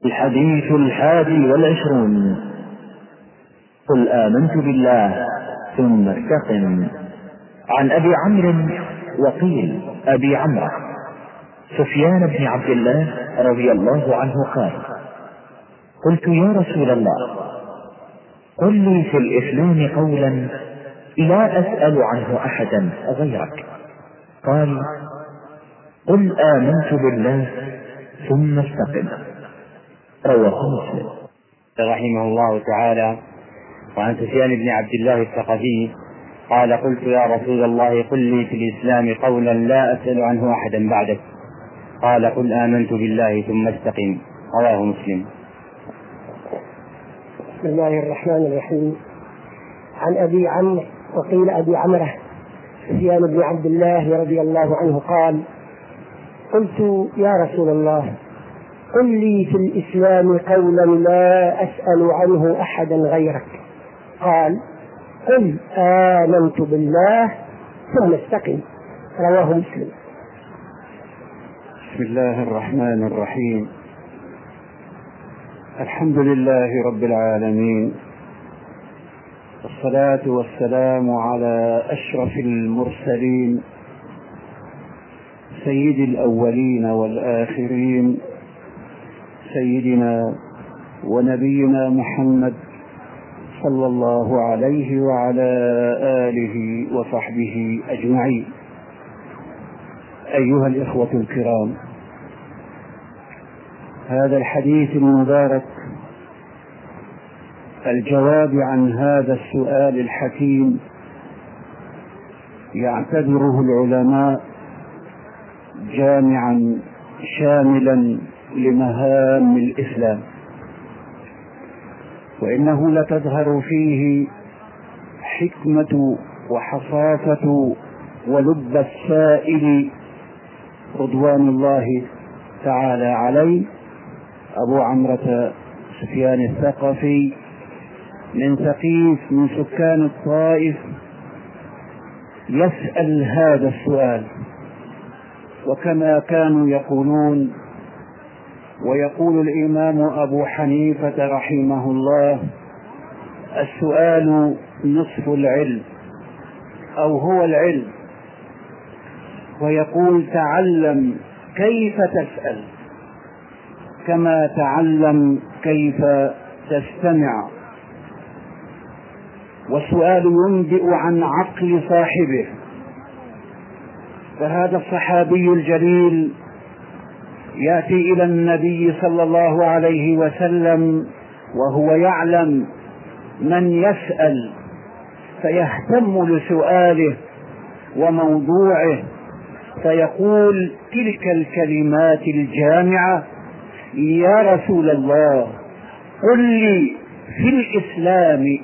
الحديث 21. قل آمنت بالله ثم استقم. عن أبي عمرو وقيل أبي عمرو سفيان بن عبد الله رضي الله عنه قال: قلت يا رسول الله قل لي في الإسلام قولا لا أسأل عنه أحدا غيرك. قال: قل آمنت بالله ثم استقم. رواه مسلم. رحمه الله تعالى. وعن سفيان بن عبد الله الثقفي قال: قلت يا رسول الله قل لي في الإسلام قولا لا أسأل عنه أحدا بعدك. قال: قل آمنت بالله ثم استقم. رواه مسلم. بسم الله الرحمن الرحيم. عن أبي عمرو وقيل أبي عمرو سفيان بن عبد الله رضي الله عنه قال: قلت يا رسول الله قل لي في الإسلام قولا لا أسأل عنه أحدا غيرك. قال: قل آمنت بالله ثم استقم. رواه مسلم. بسم الله الرحمن الرحيم. الحمد لله رب العالمين، والصلاة والسلام على أشرف المرسلين سيد الأولين والآخرين، سيدنا ونبينا محمد صلى الله عليه وعلى آله وصحبه أجمعين. أيها الإخوة الكرام، هذا الحديث المبارك الجواب عن هذا السؤال الحكيم يعتبره العلماء جامعا شاملا لمهام الإسلام، وإنه لتظهر فيه حكمة وحصافة ولب السائل رضوان الله تعالى عليه أبو عمرة سفيان الثقفي من ثقيف من سكان الطائف يسأل هذا السؤال. وكما كانوا يقولون ويقول الإمام أبو حنيفة رحمه الله: السؤال نصف العلم أو هو العلم. ويقول: تعلم كيف تسأل كما تعلم كيف تستمع. والسؤال ينبئ عن عقل صاحبه. فهذا الصحابي الجليل يأتي إلى النبي صلى الله عليه وسلم وهو يعلم من يسأل، فيهتم لسؤاله وموضوعه، فيقول تلك الكلمات الجامعة: يا رسول الله قل لي في الإسلام.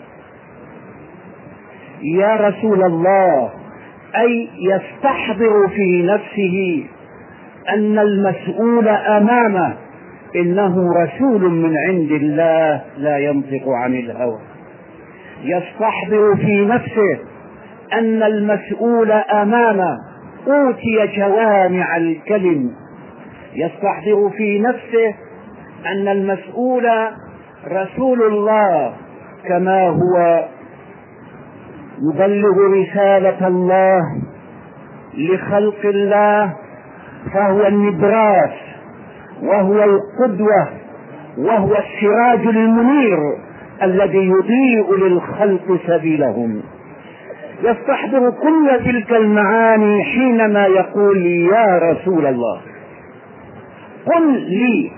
يا رسول الله، أي يستحضر في نفسه أن المسؤول أمامه إنه رسول من عند الله لا ينطق عن الهوى. يستحضر في نفسه أن المسؤول أمامه أوتي جوامع الكلم. يستحضر في نفسه أن المسؤول رسول الله، كما هو يبلغ رسالة الله لخلق الله، فهو النبراس وهو القدوة وهو السراج المنير الذي يضيء للخلق سبيلهم. يستحضر كل تلك المعاني حينما يقول: يا رسول الله قل لي،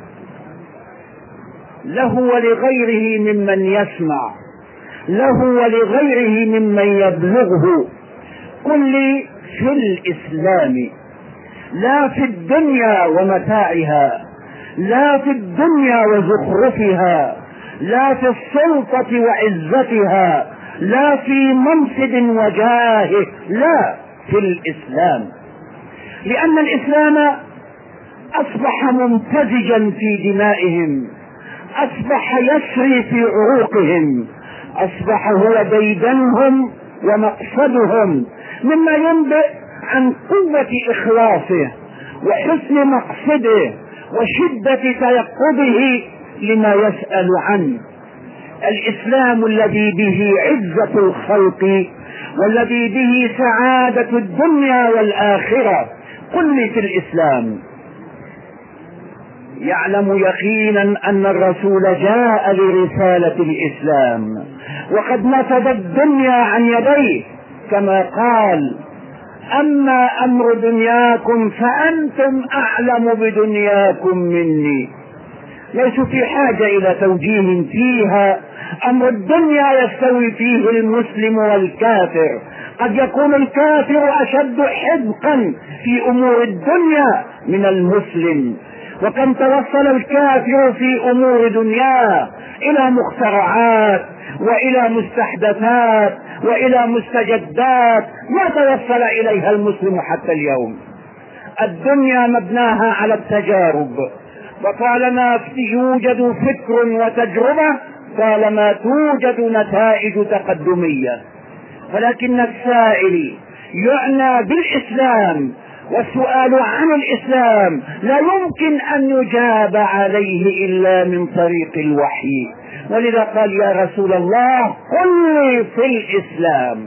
له ولغيره ممن يسمع، له ولغيره ممن يبلغه. قل لي في الإسلام، لا في الدنيا ومتاعها، لا في الدنيا وزخرفها، لا في السلطة وعزتها، لا في منصب وجاهه، لا، في الإسلام. لأن الإسلام أصبح ممتزجا في دمائهم، أصبح يسري في عروقهم، أصبح هو ديدنهم ومقصدهم، مما ينبئ عن قوة إخلاصه وحسن مقصده وشدة تيقظه لما يسأل عنه. الإسلام الذي به عزة الخلق والذي به سعادة الدنيا والآخرة. قل لي في الإسلام. يعلم يقينا أن الرسول جاء لرسالة الإسلام وقد نفذ الدنيا عن يديه، كما قال: أما أمر دنياكم فأنتم أعلم بدنياكم مني. ليسوا في حاجة إلى توجيه فيها. أمر الدنيا يستوي فيه المسلم والكافر. قد يكون الكافر أشد حذقا في أمور الدنيا من المسلم، وكم توصل الكافر في أمور دنياه إلى مخترعات وإلى مستحدثات وإلى مستجدات ما توصل إليها المسلم حتى اليوم. الدنيا مبناها على التجارب، وطالما يوجد فكر وتجربة طالما توجد نتائج تقدمية. ولكن السائل يعنى بالإسلام والسؤال عن الإسلام لا يمكن أن يجاب عليه إلا من طريق الوحي. ولذا قال: يا رسول الله قل لي في الإسلام.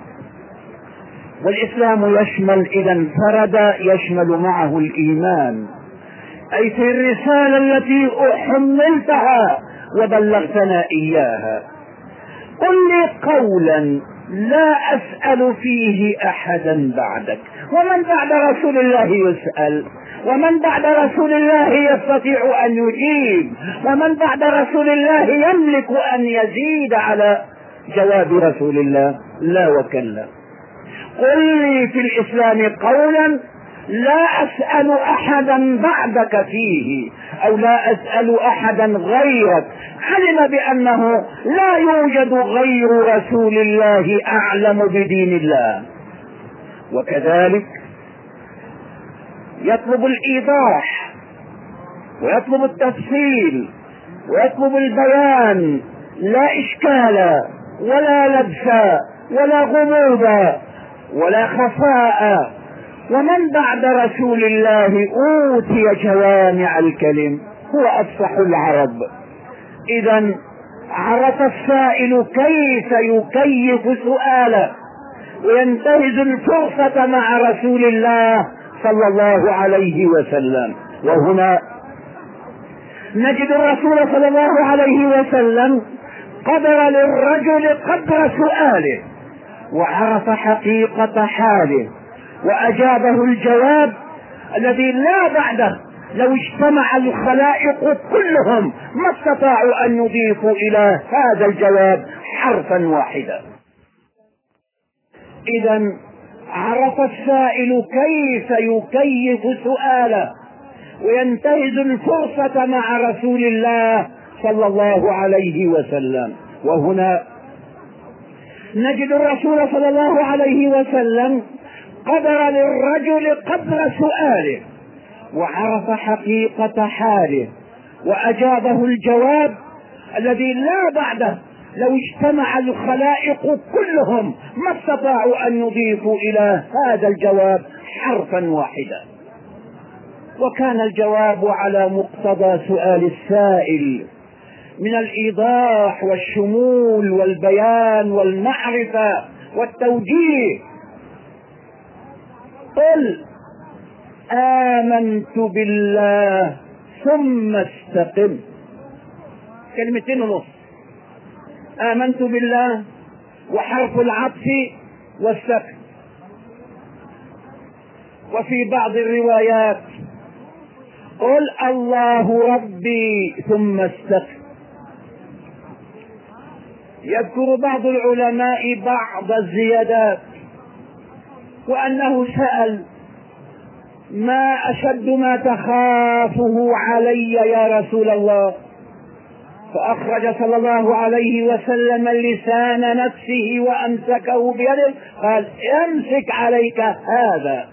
والإسلام يشمل، إذا انفرد يشمل معه الإيمان، أي في الرسالة التي حملتها وبلغتنا إياها. قل لي قولا لا أسأل فيه أحدا بعدك. ومن بعد رسول الله يسأل، ومن بعد رسول الله يستطيع أن يجيب، ومن بعد رسول الله يملك أن يزيد على جواب رسول الله؟ لا وكلا. قل لي في الإسلام قولا لا أسأل أحدا بعدك فيه، أو لا أسأل أحدا غيرك. علم بأنه لا يوجد غير رسول الله أعلم بدين الله، وكذلك يطلب الإيضاح ويطلب التفصيل ويطلب البيان، لا إشكال ولا لبس ولا غموض ولا خفاء. ومن بعد رسول الله أوتي جوامع الكلم، هو أفصح العرب. إذا عرف السائل كيف يكيف سؤاله وينتهز الفرصة مع رسول الله صلى الله عليه وسلم. وهنا نجد الرسول صلى الله عليه وسلم قدر للرجل قدر سؤاله وعرف حقيقة حاله وأجابه الجواب الذي لا بعده. لو اجتمع الخلائق كلهم ما استطاعوا أن يضيفوا إلى هذا الجواب حرفا واحدا. إذا عرف السائل كيف يكيف سؤاله وينتهز الفرصة مع رسول الله صلى الله عليه وسلم. وهنا نجد الرسول صلى الله عليه وسلم قدر للرجل قدر سؤاله وعرف حقيقة حاله وأجابه الجواب الذي لا بعده. لو اجتمع الخلائق كلهم ما استطاعوا أن يضيفوا إلى هذا الجواب حرفا واحدا. وكان الجواب على مقتضى سؤال السائل من الإيضاح والشمول والبيان والمعرفة والتوجيه. قل آمنت بالله ثم استقم. كلمتين ونص: آمنت بالله وحرف العطف والسكن. وفي بعض الروايات قل الله ربي ثم استقم. يذكر بعض العلماء بعض الزيادات، وأنه سأل: ما أشد ما تخافه علي يا رسول الله؟ فأخرج صلى الله عليه وسلم لسان نفسه وأمسكه بيده، قال: امسك عليك هذا.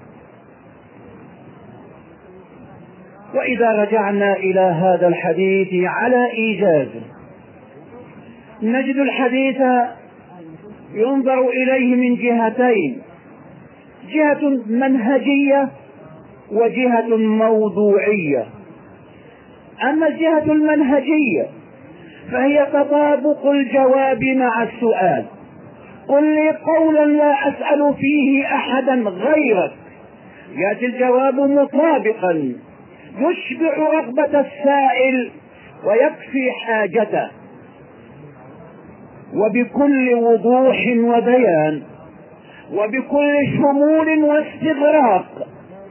وإذا رجعنا إلى هذا الحديث على إيجازه نجد الحديث ينظر إليه من جهتين: جهة منهجية وجهة موضوعية. أما الجهة المنهجية فهي تطابق الجواب مع السؤال. قل لي قولا لا أسأل فيه أحدا غيرك، يأتي الجواب مطابقا يشبع رغبة السائل ويكفي حاجته، وبكل وضوح وبيان، وبكل شمول واستغراق،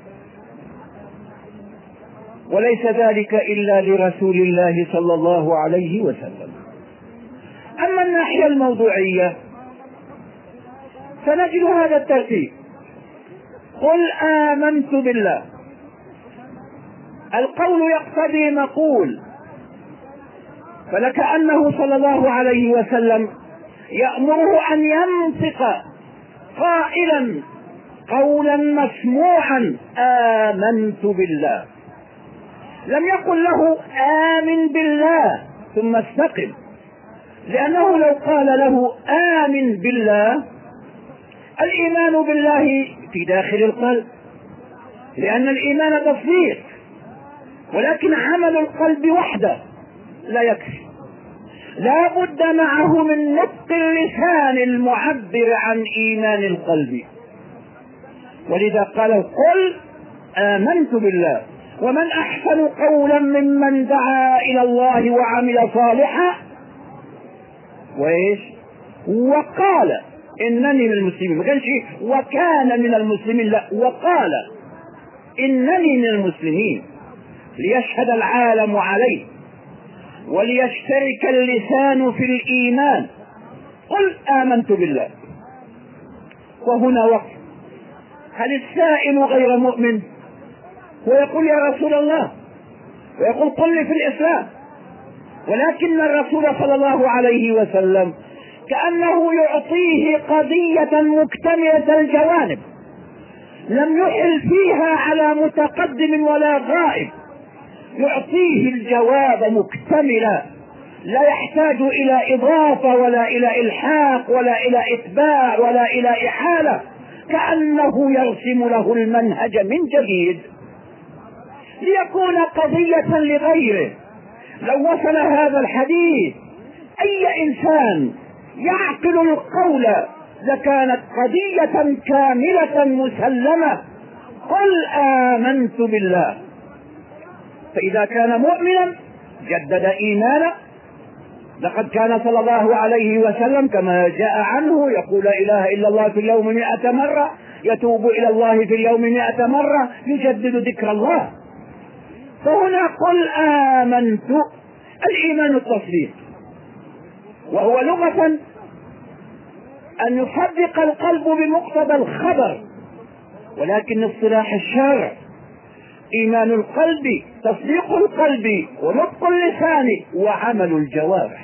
وليس ذلك إلا لرسول الله صلى الله عليه وسلم. أما الناحية الموضوعية فنجد هذا الترتيب: قل آمنت بالله. القول يقتضي مقول، فلكأنه صلى الله عليه وسلم يأمره أن ينطق قائلا قولا مسموعا: آمنت بالله. لم يقل له آمن بالله ثم استقم، لأنه لو قال له آمن بالله، الإيمان بالله في داخل القلب، لأن الإيمان تصديق، ولكن عمل القلب وحده لا يكفي، لا بد معه من نطق اللسان المعبر عن إيمان القلب. ولذا قال: قل آمنت بالله. ومن أحسن قولا ممن دعا إلى الله وعمل صالحا وقال إنني من المسلمين. ما كانش وكان من المسلمين، لا، وقال إنني من المسلمين، ليشهد العالم عليه وليشترك اللسان في الإيمان. قل آمنت بالله. وهنا وقف: هل السائل غير مؤمن ويقول يا رسول الله، ويقول قل لي في الإسلام؟ ولكن الرسول صلى الله عليه وسلم كأنه يعطيه قضية مكتملة الجوانب، لم يحل فيها على متقدم ولا غائب، يعطيه الجواب مكتملا، لا يحتاج إلى إضافة ولا إلى إلحاق ولا إلى إتباع ولا إلى إحالة، كأنه يرسم له المنهج من جديد ليكون قضية لغيره. لو وصل هذا الحديث أي إنسان يعقل القول لكانت قضية كاملة مسلمة: قل آمنت بالله. فإذا كان مؤمنا جدد إيمانه. لقد كان صلى الله عليه وسلم كما جاء عنه يقول لا إله إلا الله في اليوم 100 مرة، يتوب إلى الله في اليوم 100 مرة، يجدد ذكر الله. فهنا قل آمنت، الإيمان التصديق، وهو لغة أن يصدق القلب بمقتضى الخبر، ولكن اصطلاح الشرع إيمان القلب تصديق القلب ونطق اللسان وعمل الجوارح.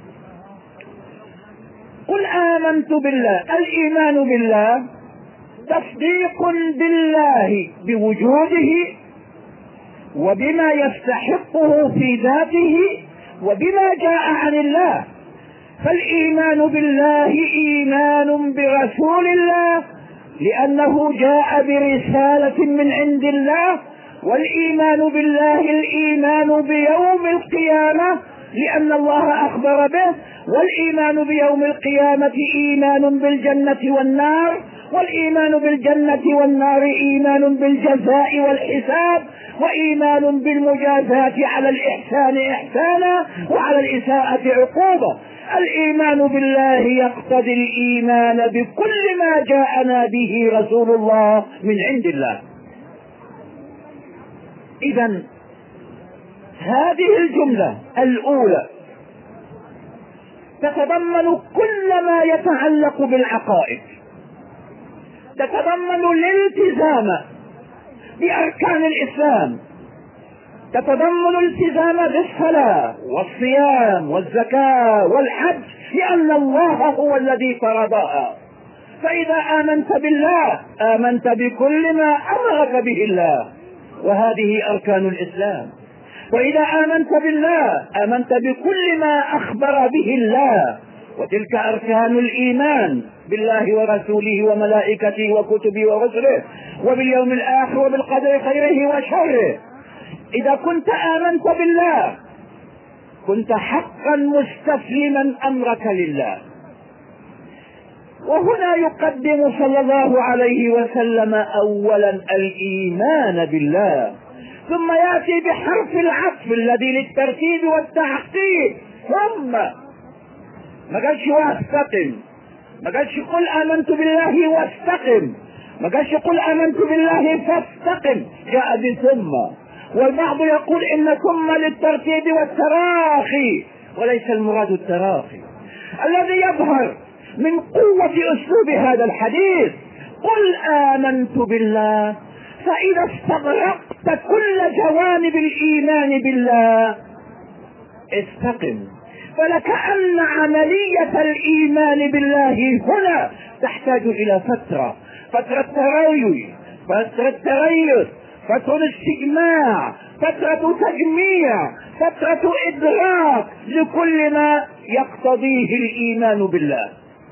قل آمنت بالله، الإيمان بالله تصديق بالله بوجوده وبما يستحقه في ذاته وبما جاء عن الله. فالإيمان بالله إيمان برسول الله لأنه جاء برسالة من عند الله، والإيمان بالله الإيمان بيوم القيامة لأن الله أخبر به، والإيمان بيوم القيامة إيمان بالجنة والنار، والإيمان بالجنة والنار إيمان بالجزاء والحساب، وإيمان بالمجازاة على الإحسان إحسانا وعلى الإساءة عقوبة. الإيمان بالله يقتضي الإيمان بكل ما جاءنا به رسول الله من عند الله. إذن هذه الجملة الأولى تتضمن كل ما يتعلق بالعقائد، تتضمن الالتزام بأركان الإسلام، تتضمن الالتزام بالصلاة والصيام والزكاة والحج لأن الله هو الذي فرضها. فإذا آمنت بالله آمنت بكل ما أمرك به الله، وهذه أركان الإسلام. وإذا آمنت بالله آمنت بكل ما أخبر به الله، وتلك أركان الإيمان بالله ورسوله وملائكته وكتبه ورسله وباليوم الآخر وبالقدر خيره وشره. إذا كنت آمنت بالله كنت حقا مستسلما أمرك لله. وهنا يقدم صلى الله عليه وسلم أولا الإيمان بالله، ثم يأتي بحرف العطف الذي للترتيب والتحقيق. ثم ما قالش واستقم، ما قالش قل آمنت بالله واستقم، ما قالش قل آمنت بالله فاستقم، جاء بثم. والبعض يقول إن ثم للترتيب والتراخي، وليس المراد التراخي. الذي يظهر من قوة أسلوب هذا الحديث قل آمنت بالله، فإذا استغرقت كل جوانب الإيمان بالله استقم. فلكأن عملية الإيمان بالله هنا تحتاج إلى فترة تريث، فترة تريث، فترة استجماع، فترة تجميع، فترة إدراك لكل ما يقتضيه الإيمان بالله.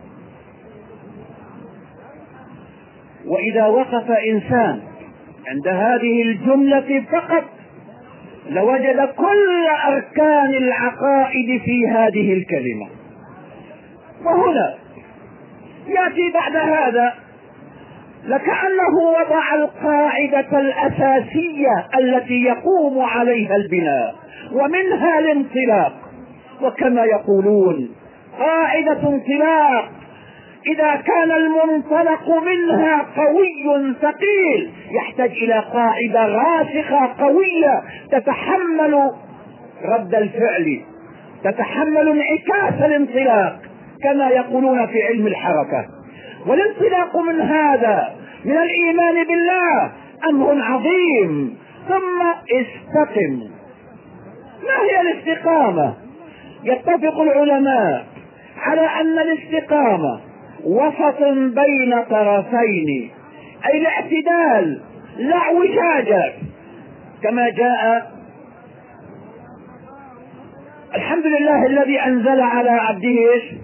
وإذا وقف إنسان عند هذه الجملة فقط لوجد كل أركان العقائد في هذه الكلمة. وهنا يأتي بعد هذا لكأنه وضع القاعدة الأساسية التي يقوم عليها البناء ومنها الانطلاق. وكما يقولون قاعدة انطلاق إذا كان المنطلق منها قوي ثقيل يحتاج إلى قاعدة راسخة قوية تتحمل رد الفعل، تتحمل انعكاس الانطلاق كما يقولون في علم الحركة. والانطلاق من هذا من الإيمان بالله أمر عظيم. ثم استقم. ما هي الاستقامة؟ يتفق العلماء على أن الاستقامة وسط بين طرفين، أي الاعتدال لا اعوجاج، كما جاء الحمد لله الذي أنزل على عبده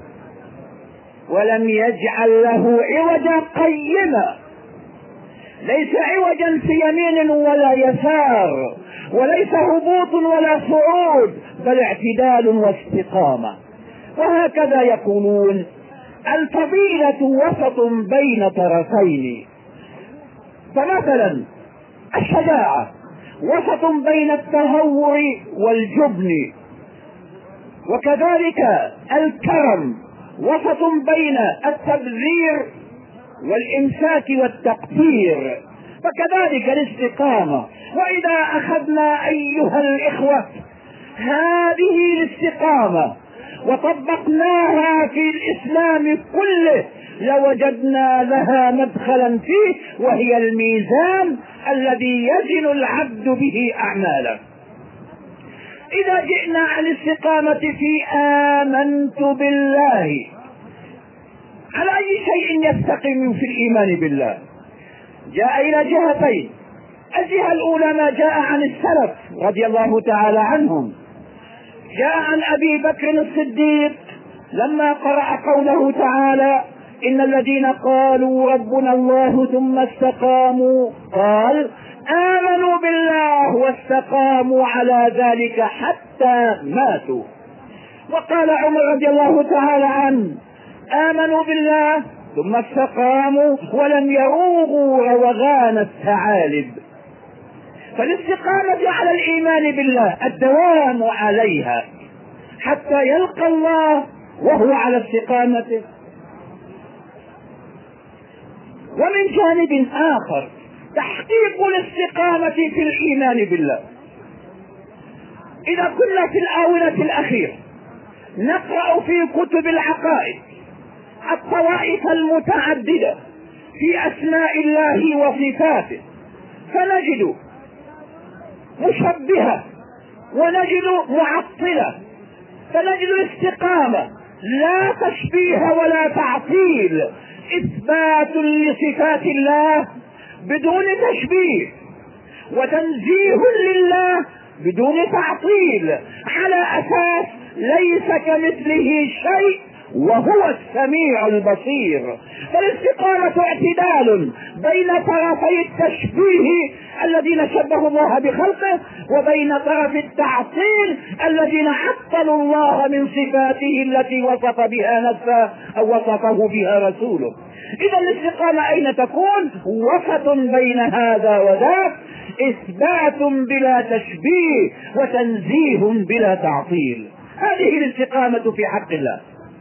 ولم يجعل له عوجا قيما. ليس عوجا في يمين ولا يسار، وليس هبوط ولا صعود، بل اعتدال واستقامة. وهكذا يقولون الفضيلة وسط بين طرفين. فمثلا الشجاعة وسط بين التهور والجبن، وكذلك الكرم وسط بين التبذير والإمساك والتقتير، فكذلك الاستقامة. وإذا أخذنا أيها الإخوة هذه الاستقامة وطبقناها في الإسلام كله لوجدنا لها مدخلا فيه، وهي الميزان الذي يزن العبد به أعماله. إذا جئنا عن الاستقامة في آمنت بالله، على أي شيء يستقيم في الإيمان بالله؟ جاء إلى جهتين. الجهة الأولى ما جاء عن السلف رضي الله تعالى عنهم. جاء عن أبي بكر الصديق لما قرأ قوله تعالى إن الذين قالوا ربنا الله ثم استقاموا قال آمنوا بالله واستقاموا على ذلك حتى ماتوا. وقال عمر رضي الله تعالى عنه آمنوا بالله ثم استقاموا ولم يروغوا روغان الثعالب. فالاستقامة على الإيمان بالله الدوام عليها حتى يلقى الله وهو على استقامته. ومن جانب آخر تحقيق الاستقامة في الإيمان بالله. إذا كنا في الآونة الأخيرة نقرأ في كتب العقائد الطوائف المتعددة في أسماء الله وصفاته، فنجد مشبهة ونجد معطلة، فنجد الاستقامة لا تشبيه ولا تعطيل، إثبات لصفات الله بدون تشبيه، وتنزيه لله بدون تعطيل، على أساس ليس كمثله شيء وهو السميع البصير. فالاستقامة اعتدال بين طرفي التشبيه الذين شبهوا الله بخلقه وبين طرف التعطيل الذين عطلوا الله من صفاته التي وصف بها نفسه أو وصفه بها رسوله. إذا الاستقامة أين تكون؟ وسط بين هذا وذاك، إثبات بلا تشبيه وتنزيه بلا تعطيل. هذه الاستقامة في حق الله.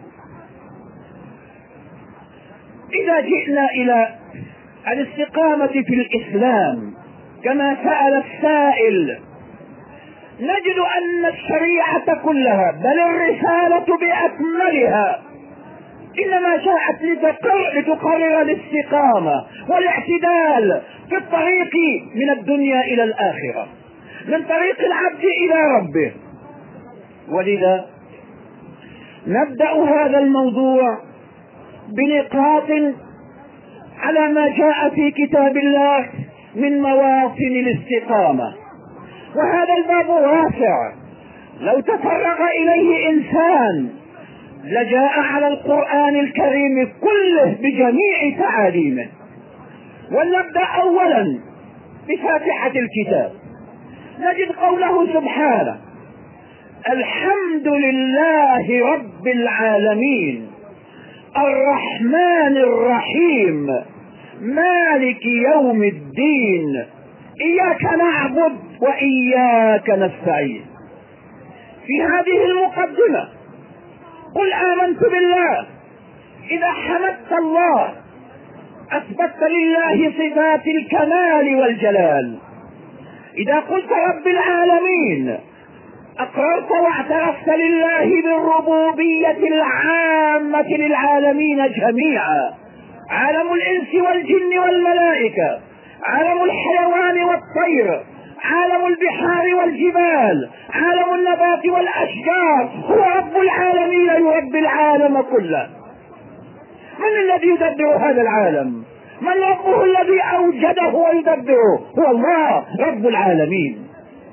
إذا جئنا إلى الاستقامة في الإسلام كما سأل السائل، نجد أن الشريعة كلها بل الرسالة بأكملها إنما جاءت لتقرر الاستقامة والاعتدال في الطريق من الدنيا إلى الآخرة، من طريق العبد إلى ربه. ولذا نبدأ هذا الموضوع بنقاط على ما جاء في كتاب الله من مواطن الاستقامة، وهذا الباب واسع لو تفرغ إليه إنسان لجاء على القرآن الكريم كله بجميع تعاليمه. ولنبدأ أولا بفاتحة الكتاب، نجد قوله سبحانه: الحمد لله رب العالمين الرحمن الرحيم مالك يوم الدين إياك نعبد وإياك نستعين. في هذه المقدمة قل آمنت بالله. إذا حمدت الله أثبتت لله صفات الكمال والجلال. إذا قلت رب العالمين أقررت واعترفت لله بالربوبية العامة للعالمين جميعا، عالم الإنس والجن والملائكة، عالم الحيوان والطير، عالم البحار والجبال، عالم النبات والأشجار. هو رب العالمين يربي العالم كله. من الذي يدبر هذا العالم؟ من ربه الذي أوجده ويدبره؟ هو الله رب العالمين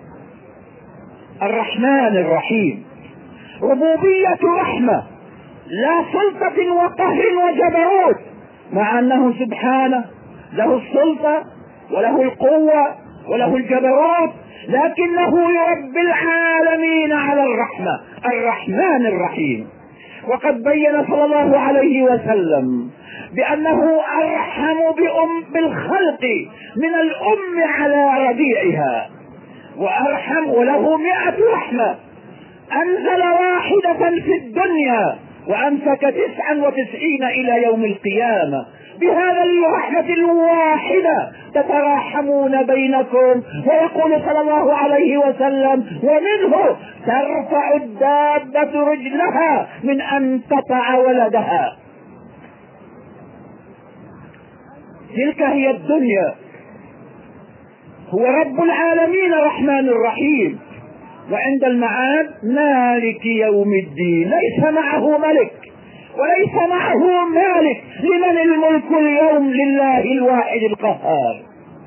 الرحمن الرحيم. ربوبية رحمة لا سلطة وقهر وجبروت، مع أنه سبحانه له السلطة وله القوة وله الجبروت، لكنه يربي العالمين على الرحمة الرحمن الرحيم. وقد بين صلى الله عليه وسلم بأنه أرحم بالخلق من الأم على رضيعها، وأرحم وله 100 رحمة. أنزل واحدة في الدنيا وأمسك 99 إلى يوم القيامة. بهذا الرحمة الواحدة تتراحمون بينكم. ويقول صلى الله عليه وسلم: ومنه ترفع الدابة رجلها من أن تطع ولدها. تلك هي الدنيا. هو رب العالمين الرحمن الرحيم، وعند المعاد مالك يوم الدين. ليس معه ملك وليس معه مالك. لمن الملك اليوم؟ لله الواحد القهار.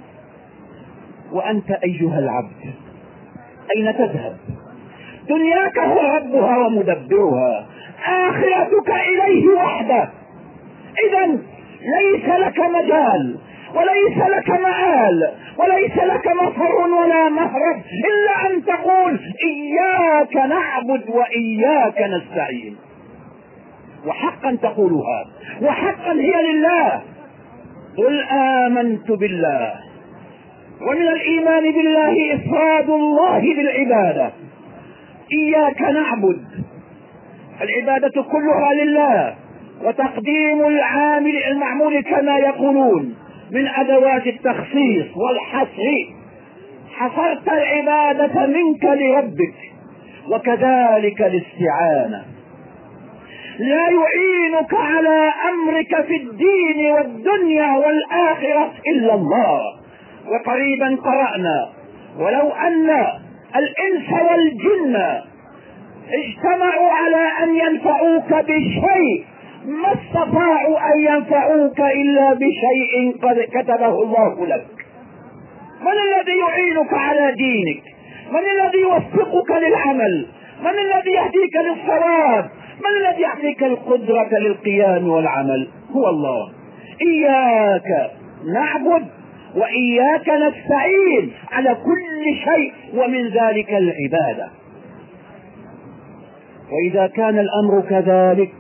وأنت أيها العبد أين تذهب؟ دنياك هو ربها ومدبرها، آخرتك إليه وحده. إذا ليس لك مجال وليس لك مآل وليس لك مفر ولا مهرب إلا أن تقول إياك نعبد وإياك نستعين. وحقا تقولها، وحقا هي لله. قل آمنت بالله. ومن الإيمان بالله إفراد الله بالعبادة. إياك نعبد، العبادة كلها لله، وتقديم العامل المعمول كما يقولون من أدوات التخصيص والحصر. حصرت العبادة منك لربك. وكذلك الاستعانة. لا يعينك على أمرك في الدين والدنيا والآخرة إلا الله. وقريبا قرأنا: ولو أن الإنس والجن اجتمعوا على أن ينفعوك بشيء ما استطاعوا أن ينفعوك إلا بشيء قد كتبه الله لك. من الذي يعينك على دينك؟ من الذي يوفقك للعمل؟ من الذي يهديك للصواب؟ من الذي يعطيك القدرة للقيام والعمل؟ هو الله. إياك نعبد وإياك نستعين على كل شيء، ومن ذلك العبادة. وإذا كان الأمر كذلك،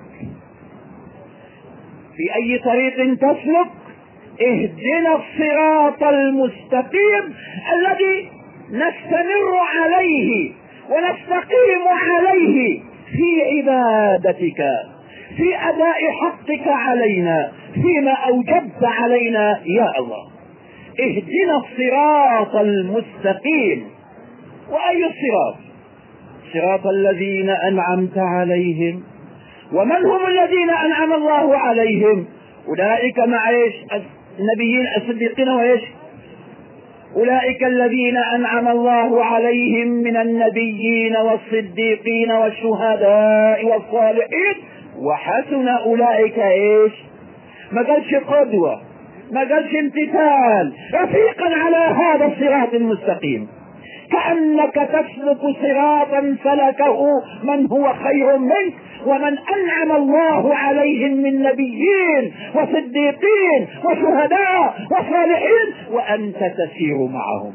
في أي طريق تسلك اهدنا الصراط المستقيم الذي نستمر عليه ونستقيم عليه في عبادتك، في أداء حقك علينا، فيما أوجبت علينا يا الله. اهدنا الصراط المستقيم. وأي الصراط؟ صراط الذين أنعمت عليهم. ومن هم الذين أنعم الله عليهم؟ أولئك مع إيش؟ النبيين الصديقين. وإيش؟ أولئك الذين أنعم الله عليهم من النبيين والصديقين والشهداء والصالحين وحسن أولئك إيش؟ ما قالش قدوة، ما قالش امتثال، رفيقا على هذا الصراط المستقيم. كأنك تسلك صراطا سلكه من هو خير منك ومن أنعم الله عليهم من نبيين وصديقين وشهداء وصالحين وأنت تسير معهم.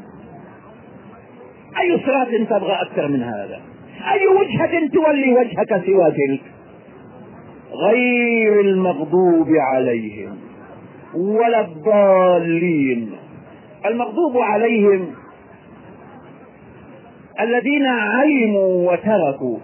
أي صراط تبغى أكثر من هذا؟ أي وجهة تولي وجهك سوى تلك؟ غير المغضوب عليهم ولا الضالين. المغضوب عليهم الذين علموا وتركوا،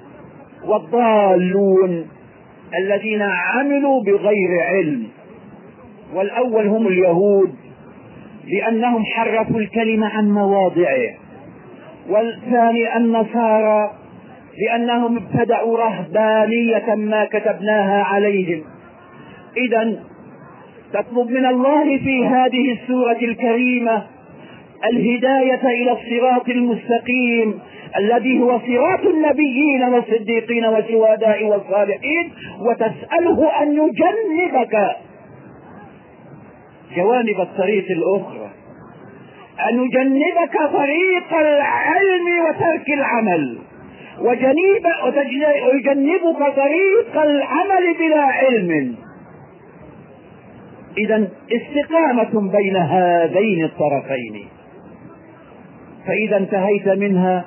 والضالون الذين عملوا بغير علم. والأول هم اليهود لأنهم حرفوا الكلمة عن مواضعه، والثاني النصارى لأنهم ابتدعوا رهبانية ما كتبناها عليهم. إذن تطلب من الله في هذه السورة الكريمة الهداية إلى الصراط المستقيم الذي هو صراط النبيين والصديقين والشهداء والصالحين، وتسأله أن يجنبك جوانب الطريق الأخرى، أن يجنبك طريق العلم وترك العمل، ويجنبك طريق العمل بلا علم. إذن استقامة بين هذين الطرفين. فإذا انتهيت منها،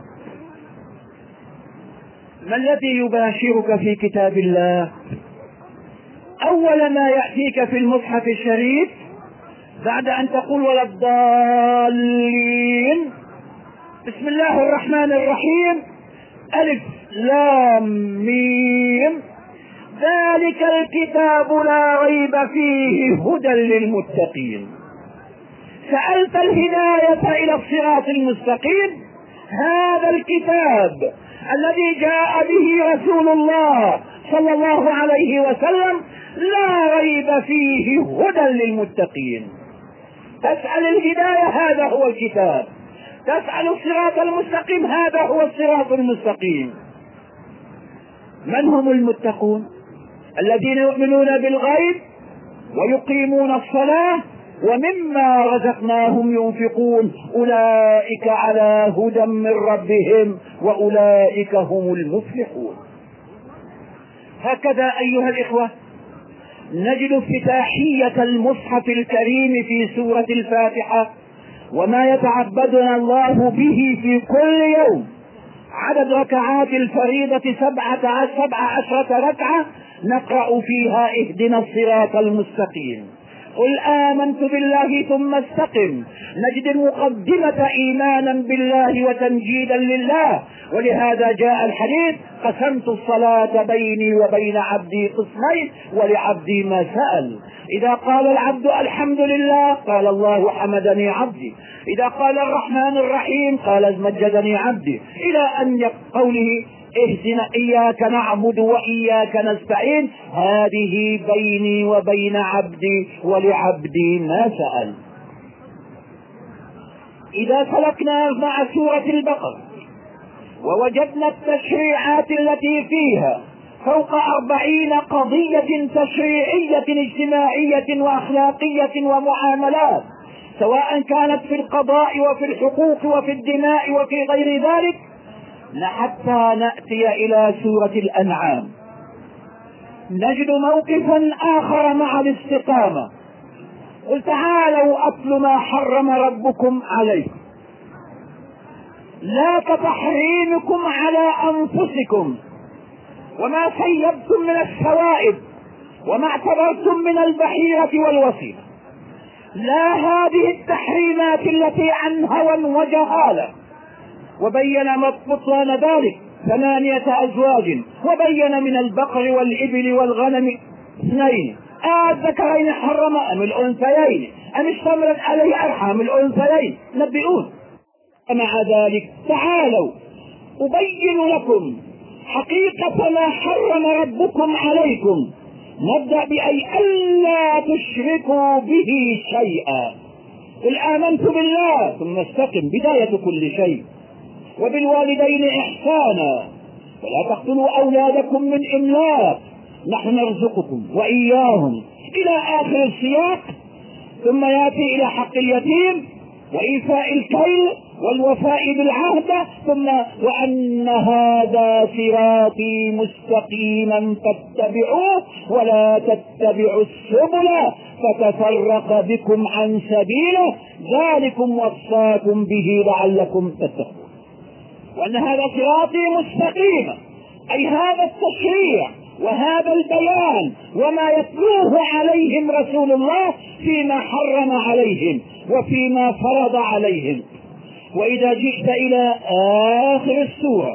ما الذي يباشرك في كتاب الله؟ أول ما يأتيك في المصحف الشريف بعد أن تقول ولا الضالين بسم الله الرحمن الرحيم ألف لام ميم ذلك الكتاب لا ريب فيه هدى للمتقين. سألت الهداية إلى الصراط المستقيم، هذا الكتاب الذي جاء به رسول الله صلى الله عليه وسلم لا ريب فيه هدى للمتقين. تسأل الهداية، هذا هو الكتاب. تسأل الصراط المستقيم، هذا هو الصراط المستقيم. من هم المتقون؟ الذين يؤمنون بالغيب ويقيمون الصلاة ومما رزقناهم ينفقون، أولئك على هدى من ربهم وأولئك هم المفلحون. هكذا أيها الإخوة نجد افتتاحية المصحف الكريم في سورة الفاتحة، وما يتعبدنا الله به في كل يوم. عدد ركعات الفريضة 17 ركعة نقرأ فيها اهدنا الصراط المستقيم، قل آمنت بالله ثم استقم. نجد المقدمة إيمانا بالله وتمجيدا لله، ولهذا جاء الحديث قسمت الصلاة بيني وبين عبدي قسمين ولعبدي ما سأل. إذا قال العبد الحمد لله قال الله حمدني عبدي، إذا قال الرحمن الرحيم قال مجدني عبدي، إلى أن قوله اهدنا إياك نعبد وإياك نستعين، هذه بيني وبين عبدي ولعبدي ما سأل. إذا سلكنا مع سورة البقرة ووجدنا التشريعات التي فيها فوق 40 قضية تشريعية اجتماعية وأخلاقية ومعاملات، سواء كانت في القضاء وفي الحقوق وفي الدماء وفي غير ذلك، حتى نأتي إلى سورة الأنعام نجد موقفا آخر مع الاستقامة. قل تعالوا أتل ما حرم ربكم عليكم لا كتحريمكم على أنفسكم وما سيبتم من السوائب وما اعتبرتم من البحيرة والوسيلة، لا هذه التحريمات التي عن هوى وجهالة. وبين بطلان ذلك 8 أزواج، وبين من البقر والإبل والغنم 2، الذكرين حرم أم الأنثيين أم اشتملت عليه أرحام الأنثيين، نبئون. مع ذلك تعالوا أبين لكم حقيقة ما حرم ربكم عليكم. نبدأ بأي ألا تشركوا به شيئا. قل آمنت بالله ثم استقم، بداية كل شيء. وبالوالدين إحسانا ولا تقتلوا أولادكم من إملاق نحن نرزقكم وإياهم إلى آخر السياق. ثم يأتي إلى حق اليتيم وإيفاء الكيل والوفاء بالعهد، ثم وأن هذا صراطي مستقيما فاتبعوه ولا تتبعوا السبل فتفرق بكم عن سبيله ذلكم وصاكم به لعلكم تتقون. وأن هذا صراطي مستقيما، أي هذا التشريع وهذا البيان وما يتلوه عليهم رسول الله فيما حرم عليهم وفيما فرض عليهم. وإذا جئت إلى آخر السورة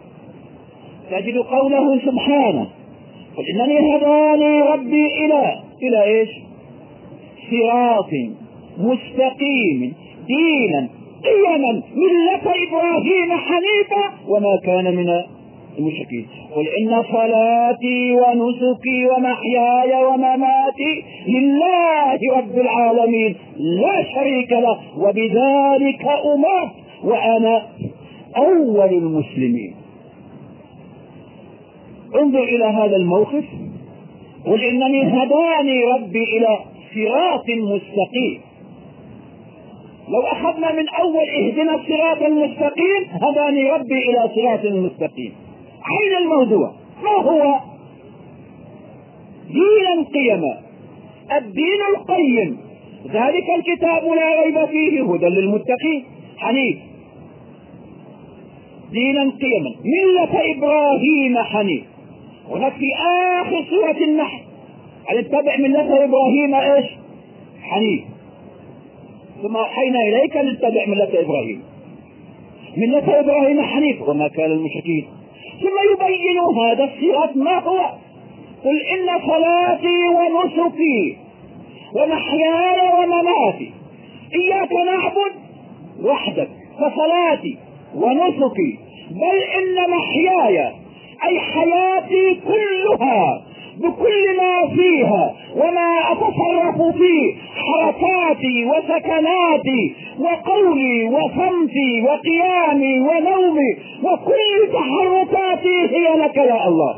تجد قوله سبحانه قل إنني هداني ربي إلى إيش؟ صراط مستقيم دينا قيما ملة إبراهيم حنيفا وما كان من المشركين. قل إن صلاتي ونسكي ومحياي ومماتي لله رب العالمين لا شريك له وبذلك أمرت وأنا أول المسلمين. انظر إلى هذا الموقف. قل إنني هداني ربي إلى صراط مستقيم. لو أخذنا من أول اهدنا الصراط المستقيم هداني ربي إلى صراط مستقيم، أين الموضوع؟ ما هو؟ دينا قيما، الدين القيم، ذلك الكتاب لا ريب فيه هدى للمتقين حنيف. دينا قيما ملة إبراهيم حنيف. هناك في آخر سورة النحل أن اتبع ملة إبراهيم إيش؟ حنيف. ثم أوحينا إليك أن اتبع ملة إبراهيم، ملة إبراهيم حنيف وما كان المشركين. ثم يبين هذا الصراط ما هو. قل إن صلاتي ونسكي ومحياي ومماتي إياك نعبد وحدك فصلاتي ونسكي، بل إن محياي أي حياتي كلها بكل ما فيها وما أتصرف فيه، حركاتي وسكناتي وقولي وصمتي وقيامي ونومي وكل تحركاتي هي لك يا الله،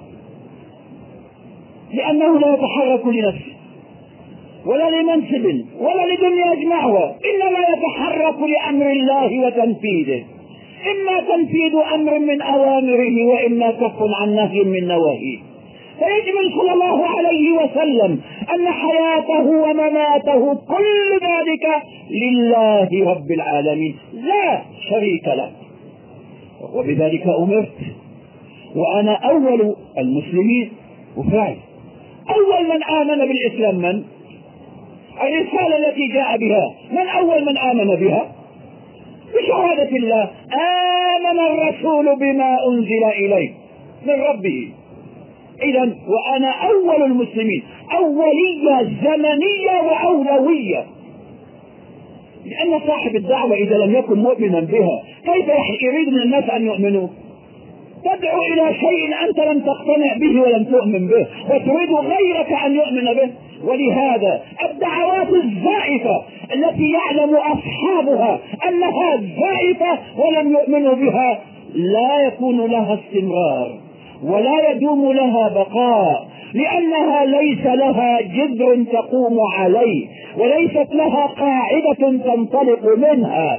لأنه لا يتحرك لنفسه ولا لمنصب ولا لدنيا يجمعها، إنما يتحرك لأمر الله وتنفيذه، إما تنفيذ أمر من أوامره وإما كف عن نهي من نواهيه. فيجب صلى الله عليه وسلم أن حياته ومماته كل ذلك لله رب العالمين لا شريك له. وبذلك أمرت وأنا أول المسلمين. وفعل أول من آمن بالإسلام من؟ الرسالة التي جاء بها، من أول من آمن بها؟ بشهادة الله آمن الرسول بما أنزل إليه من ربه. إذن وأنا أول المسلمين، أولية زمنية وأولوية، لأن صاحب الدعوة إذا لم يكن مؤمنا بها كيف يريد من الناس أن يؤمنوا؟ تدعو إلى شيء أنت لم تقتنع به ولم تؤمن به وتريد غيرك أن يؤمن به. ولهذا الدعوات الزائفة التي يعلم أصحابها أنها زائفة ولم يؤمنوا بها لا يكون لها استمرار ولا يدوم لها بقاء، لأنها ليس لها جذر تقوم عليه، وليست لها قاعدة تنطلق منها،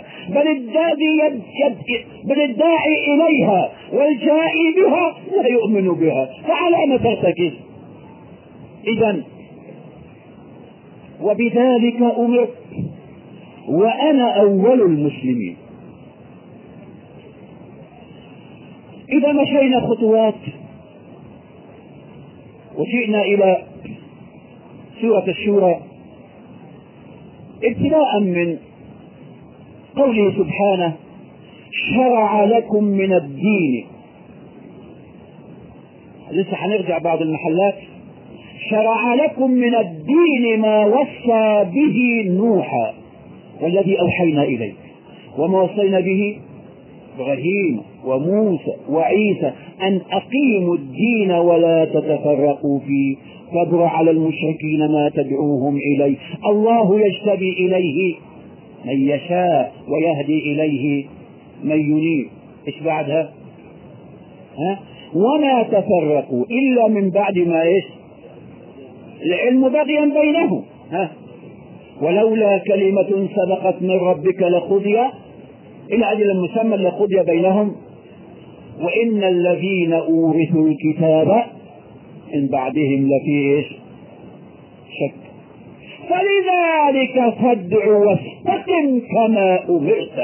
بل الداعي إليها والجائي بها لا يؤمن بها، فعلى ما ترتكز؟ إذن وبذلك أمرت وأنا أول المسلمين. إذا مشينا خطوات وجئنا إلى سورة الشورى، ابتداء من قوله سبحانه: شرع لكم من الدين. لسه هنرجع بعض المحلات. شرع لكم من الدين ما وصى به نوحا والذي أوحينا إليك وما وصينا به إبراهيم وموسى وعيسى أن أقيموا الدين ولا تتفرقوا فيه، كبر على المشركين ما تدعوهم إليه، الله يجتبي إليه من يشاء ويهدي إليه من ينيب. إيش بعدها؟ وما تفرقوا إلا من بعد ما العلم بغيا بينهم، ولولا كلمة سبقت من ربك لقضي إلى أجل مسمى لقضي بينهم وإن الذين أورثوا الكتاب من بعدهم لفي شك، فلذلك فادع واستقم كما أمرت.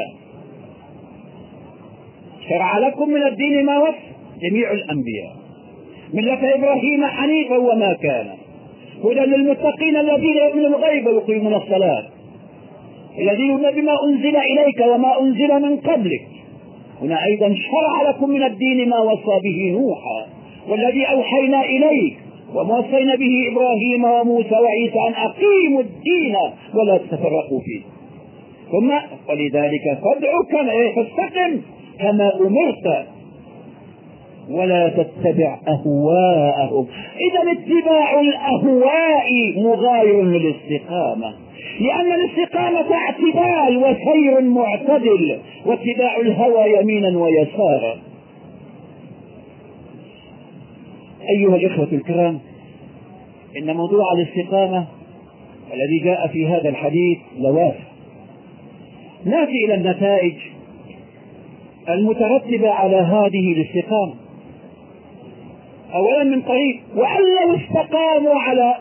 شرع لكم من الدين ما وصى جميع الأنبياء، ملة إبراهيم حنيفا وما كان، هدى للمتقين الذين يؤمنون الغيب ويقيمون الصلاة، الذين يؤمنون بما أنزل إليك وما أنزل من قبلك. هنا أيضا شرع لكم من الدين ما وصى به نوحا والذي أوحينا إليك وما وصينا به إبراهيم وموسى وعيسى أن أقيموا الدين ولا تتفرقوا فيه. ثم ولذلك فادعوا فاستقم كما أمرت ولا تتبع أهواءهم. إذا اتباع الأهواء مغاير للاستقامة، لأن الاستقامة اعتدال وسير معتدل، واتباع الهوى يمينا ويسارا. أيها الإخوة الكرام، إن موضوع الاستقامة الذي جاء في هذا الحديث لوافع. نأتي إلى النتائج المترتبة على هذه الاستقامة. أولا من قريب: وأن لو استقاموا على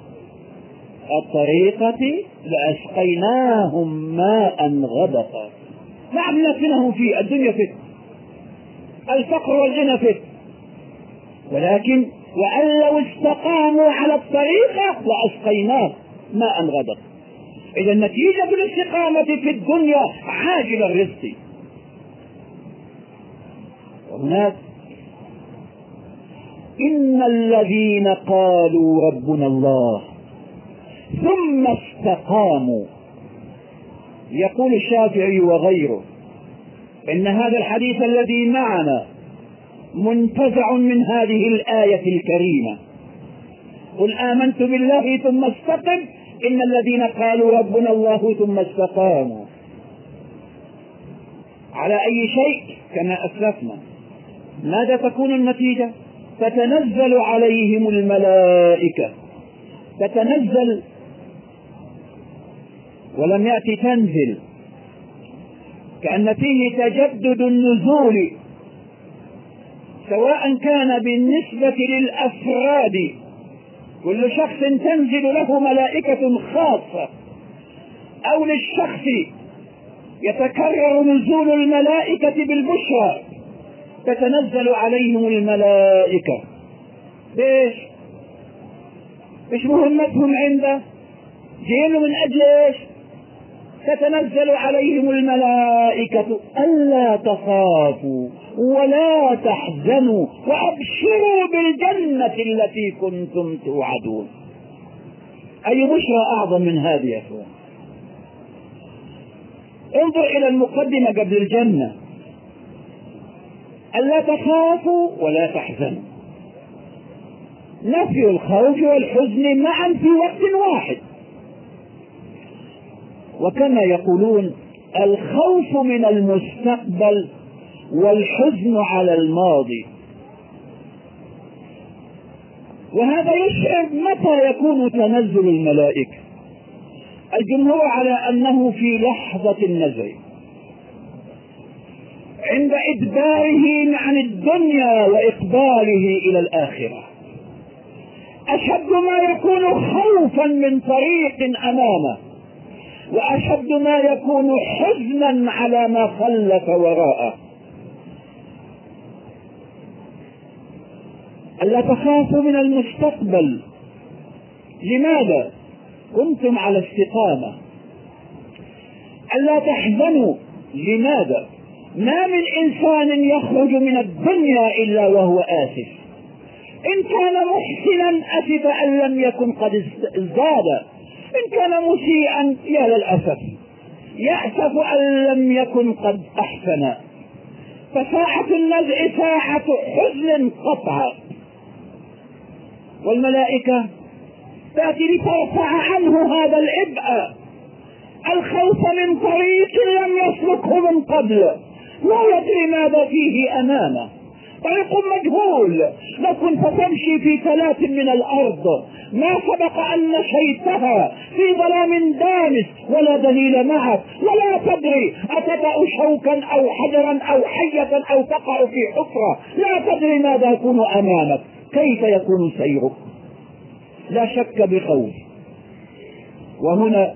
الطريقة لأسقيناهم ماء غدقا. نعم نفتنهم في الدنيا فتن، الفقر والغنى فتن، ولكن وأن لو استقاموا على الطريقة لأسقيناهم ماء غدقا. إذا النتيجة بالاستقامة في الدنيا عاجل الرزق. وهناك: إن الذين قالوا ربنا الله ثم استقاموا. يقول الشافعي وغيره إن هذا الحديث الذي معنا منتزع من هذه الآية الكريمة: قل آمنت بالله ثم استقم، إن الذين قالوا ربنا الله ثم استقاموا. على أي شيء؟ كما أسلفنا. ماذا تكون النتيجة؟ تتنزل عليهم الملائكة، تتنزل ولم يأتي تنزل، كأن فيه تجدد النزول، سواء كان بالنسبة للأفراد، كل شخص تنزل له ملائكة خاصة، أو للشخص يتكرر نزول الملائكة بالبشرى، تتنزل عليهم الملائكة. ايش مهمتهم عنده؟ جيلوا من أجل ايش؟ تتنزل عليهم الملائكة ألا تخافوا ولا تحزنوا وأبشروا بالجنة التي كنتم توعدون. أي بشرى أعظم من هذه يا أخوان؟ انظر إلى المقدمة قبل الجنة: ألا تخافوا ولا تحزنوا، نفي الخوف والحزن معا في وقت واحد. وكما يقولون: الخوف من المستقبل والحزن على الماضي. وهذا يشعر متى يكون تنزل الملائكة. الجمهور على أنه في لحظة النزل، عند إدباره عن الدنيا وإقباله إلى الآخرة، أشد ما يكون خوفا من طريق أمامه، وأشد ما يكون حزنا على ما خلف وراءه. ألا تخافوا من المستقبل، لماذا؟ كنتم على استقامة. ألا تحزنوا، لماذا؟ ما من إنسان يخرج من الدنيا إلا وهو آسف. إن كان محسنا أسف أن لم يكن قد ازداد، إن كان مسيئا يا للأسف يأسف أن لم يكن قد أحسن. فساعة النزع ساعة حزن قطعا، والملائكة تأتي لترفع عنه هذا العبء، الخوف من طريق لم يسلكه من قبل، لا يدري ماذا فيه أمامه، طريق مجهول. لو كنت تمشي في فلاة من الأرض ما سبق أن مشيتها في ظلام دامس ولا دليل معك، ولا تدري أتبع شوكا أو حجرا أو حية أو تقع في حفرة، لا تدري ماذا يكون أمامك، كيف يكون سيرك؟ لا شك بخوف. وهنا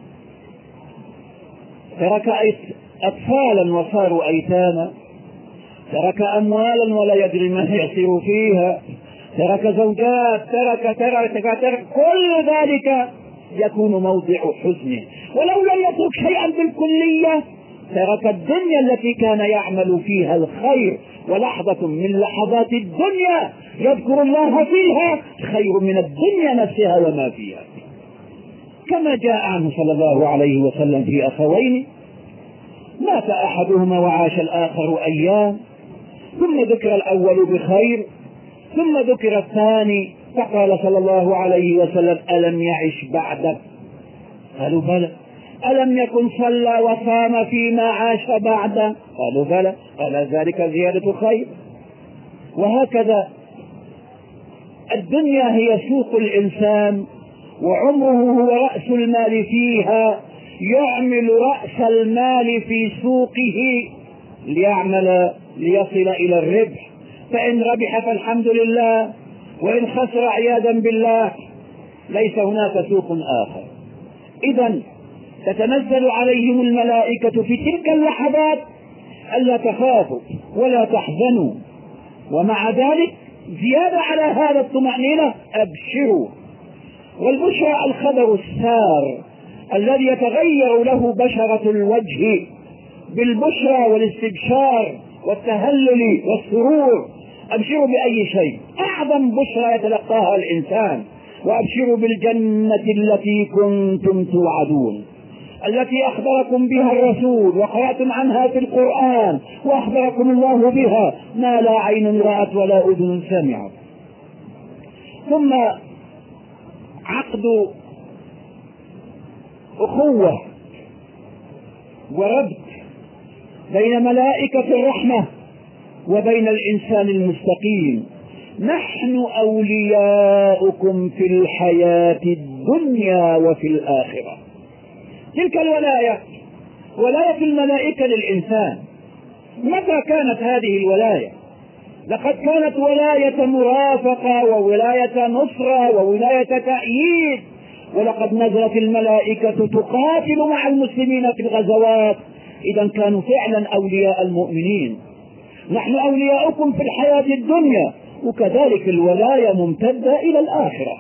ترك أطفالا وصاروا أيتاما، ترك أموالا ولا يدري ما يصير فيها، ترك زوجات، ترك كل ذلك يكون موضع حزنه. ولو لم يترك شيئا بالكلية ترك الدنيا التي كان يعمل فيها الخير، ولحظة من لحظات الدنيا يذكر الله فيها خير من الدنيا نفسها وما فيها. كما جاء عنه صلى الله عليه وسلم في أخوين مات أحدهما وعاش الآخر أيام، ثم ذكر الأول بخير ثم ذكر الثاني، فقال صلى الله عليه وسلم: ألم يعش بعدك؟ قالوا: بلى. ألم يكن صلى وصام فيما عاش بعده؟ قالوا: بلى. قال: ذلك زيادة خير. وهكذا الدنيا هي سوق الإنسان، وعمره هو رأس المال فيها، يعمل رأس المال في سوقه ليصل إلى الربح، فإن ربح فالحمد لله، وإن خسر عياذا بالله ليس هناك سوق آخر. إذن تتنزل عليهم الملائكة في تلك اللحظات ألا تخافوا ولا تحزنوا، ومع ذلك زيادة على هذا الطمأنينة: أبشروا. والبشرى الخبر السار الذي يتغير له بشرة الوجه بالبشرى والاستبشار والتهلل والسرور. أبشروا بأي شيء، أعظم بشرى يتلقاها الإنسان: وأبشروا بالجنة التي كنتم توعدون، التي أخبركم بها الرسول وقرأتم عنها في القرآن وأخبركم الله بها، ما لا عين رأت ولا أذن سمعت. ثم عقد أخوة وربط بين ملائكة الرحمة وبين الإنسان المستقيم: نحن أولياؤكم في الحياة الدنيا وفي الآخرة. تلك الولاية ولاية الملائكة للإنسان. متى كانت هذه الولاية؟ لقد كانت ولاية مرافقة وولاية نصرة وولاية تأييد، ولقد نزلت الملائكة تقاتل مع المسلمين في الغزوات. إذا كانوا فعلا أولياء المؤمنين. نحن أولياؤكم في الحياة الدنيا، وكذلك الولاية ممتدة إلى الآخرة.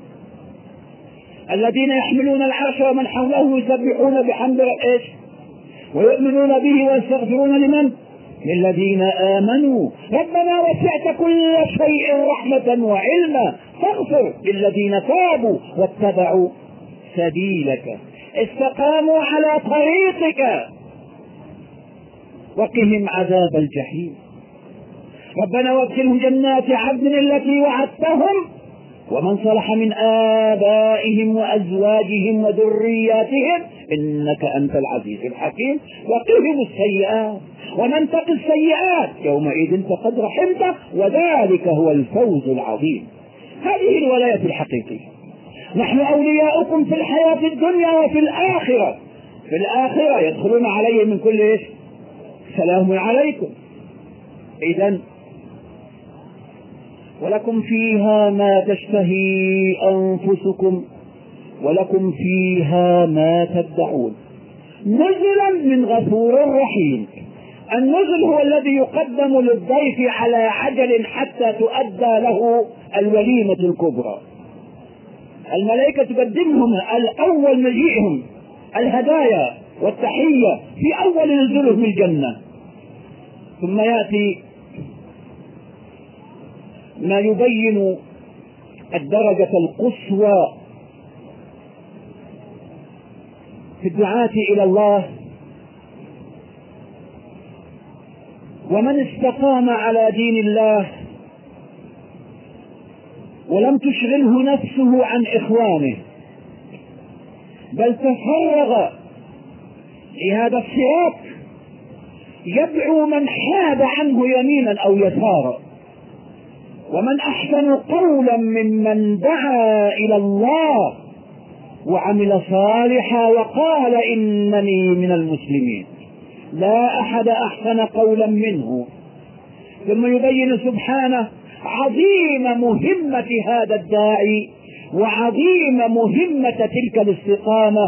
الذين يحملون العرش ومن حوله يسبحون بحمد إيش؟ ويؤمنون به ويستغفرون لمن؟ للذين آمنوا ربنا وسعت كل شيء رحمة وعلما فاغفر للذين تابوا واتبعوا سبيلك استقاموا على طريقك وقهم عذاب الجحيم. ربنا وادخلهم جنات عدن التي وعدتهم ومن صلح من آبائهم وأزواجهم وذرياتهم إنك أنت العزيز الحكيم. وقهم السيئات ومن تق السيئات يومئذ فقد رحمته وذلك هو الفوز العظيم. هذه الولاية الحقيقية. نحن أولياؤكم في الحياة الدنيا وفي الآخرة. في الآخرة يدخلون عليه من كل إيش؟ سلام عليكم. إذن ولكم فيها ما تشتهي أنفسكم ولكم فيها ما تدعون نزلا من غفور رحيم. النزل هو الذي يقدم للضيف على عجل حتى تؤدى له الوليمة الكبرى. الملائكة تقدمهم الأول مجيئهم الهدايا والتحية في أول نزولهم الجنة، ثم يأتي ما يبين الدرجة القصوى في الدعاة إلى الله. ومن استقام على دين الله ولم تشغله نفسه عن إخوانه بل تفرغ لهذا الصراط يدعو من حاد عنه يمينا أو يسارا. ومن أحسن قولا ممن دعا إلى الله وعمل صالحا وقال إنني من المسلمين. لا أحد أحسن قولا منه. ثم يبين سبحانه عظيم مهمة هذا الداعي وعظيم مهمة تلك الاستقامة.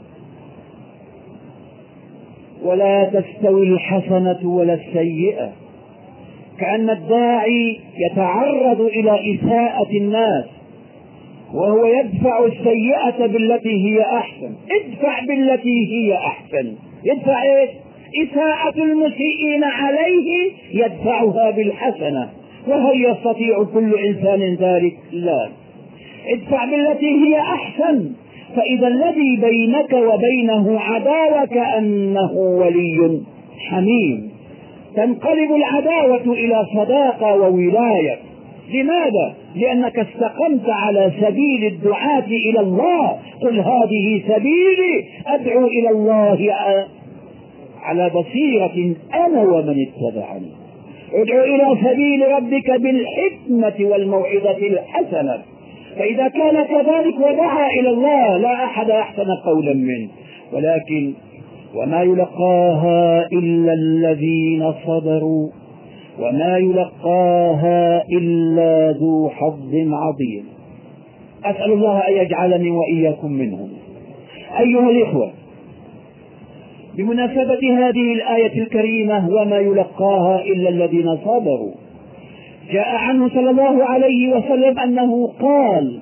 ولا تستوي الحسنة ولا السيئة، كأن الداعي يتعرض إلى إساءة الناس وهو يدفع السيئة بالتي هي أحسن. ادفع بالتي هي أحسن. يدفع إيش؟ إساءة المسيئين عليه يدفعها بالحسنة. وهل يستطيع كل إنسان ذلك؟ لا. ادفع بالتي هي أحسن، فإذا الذي بينك وبينه عداوة كأنه ولي حميم. تنقلب العداوة إلى صداقة وولاية. لماذا؟ لأنك استقمت على سبيل الدعاة إلى الله. قل هذه سبيلي أدعو إلى الله على بصيرة أنا ومن اتبعني. ادعو إلى سبيل ربك بالحكمة والموعظة الحسنة. فإذا كان كذلك ودعا إلى الله لا أحد أحسن قولا منه. ولكن وما يلقاها إلا الذين صبروا وما يلقاها إلا ذو حظ عظيم. أسأل الله أن يجعلني وإياكم منهم. أيها الإخوة، بمناسبة هذه الآية الكريمة وما يلقاها إلا الذين صبروا، جاء عنه صلى الله عليه وسلم أنه قال: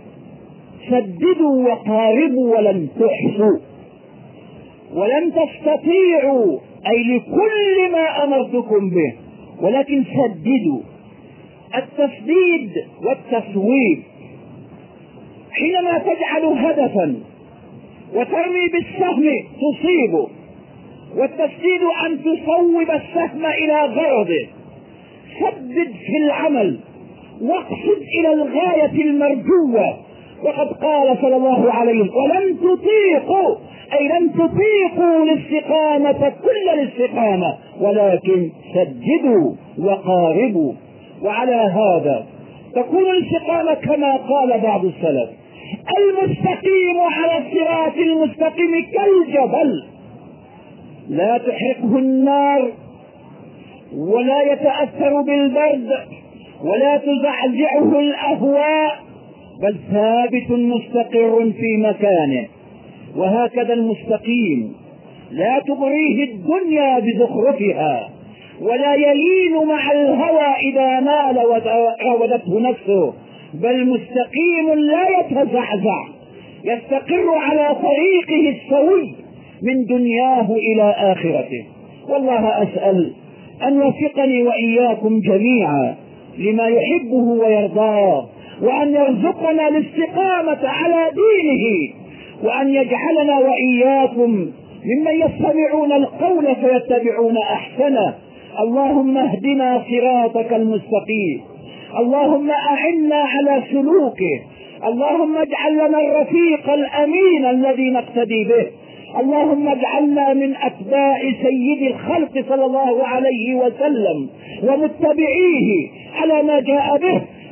سددوا وقاربوا ولن تحصوا ولن تستطيعوا، أي لكل ما أمرتكم به، ولكن سددوا. التسديد والتسويب حينما تجعل هدفا وترمي بالسهم تصيبه، والتسديد أن تصوب السهم إلى غرضه. سدد في العمل واقصد إلى الغاية المرجوة. وقد قال صلى الله عليه وسلم: ولن تطيقوا، أي لن تطيقوا الاستقامة كل الاستقامة، ولكن سددوا وقاربوا. وعلى هذا تكون الاستقامة كما قال بعض السلف: المستقيم على الصراط المستقيم كالجبل لا تحرقه النار ولا يتأثر بالبرد ولا تزعزعه الأهواء، بل ثابت مستقر في مكانه. وهكذا المستقيم لا تغريه الدنيا بزخرفها ولا يلين مع الهوى إذا مال وراودته نفسه، بل مستقيم لا يتزعزع، يستقر على طريقه السوي من دنياه إلى آخرته. والله أسأل أن يوفقني وإياكم جميعا لما يحبه ويرضاه، وأن يرزقنا الاستقامة على دينه، وأن يجعلنا وإياكم ممن يستمعون القول فيتبعون أحسنه. اللهم اهدنا صراطك المستقيم، اللهم أعنا على سلوكه، اللهم اجعل لنا الرفيق الأمين الذي نقتدي به، اللهم اجعلنا من أتباع سيد الخلق صلى الله عليه وسلم ومتبعيه على ما جاء به،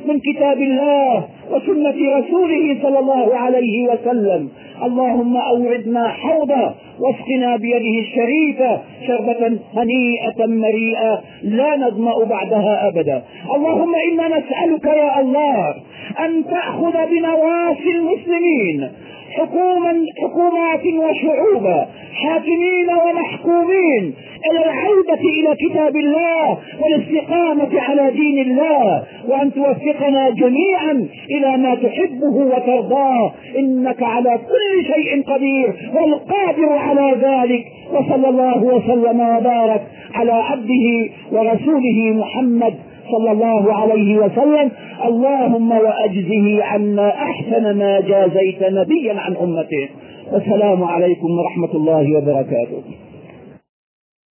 من كتاب الله وسنة رسوله صلى الله عليه وسلم. اللهم أوردنا حوضه واسقنا بيده الشريفة شربة هنيئة مريئة لا نظمأ بعدها أبدا. اللهم إنا نسألك يا الله أن تأخذ بنواصي المسلمين حكومات وشعوبا حاكمين ومحكومين إلى العودة إلى كتاب الله والاستقامة على دين الله، وأن توفقنا جميعا إلى ما تحبه وترضاه، إنك على كل شيء قدير والقادر على ذلك. وصلى الله وسلم وبارك على عبده ورسوله محمد صلى الله عليه وسلم. اللهم وأجزه عنا أحسن ما جازيت نبيا عن أمته. والسلام عليكم ورحمة الله وبركاته.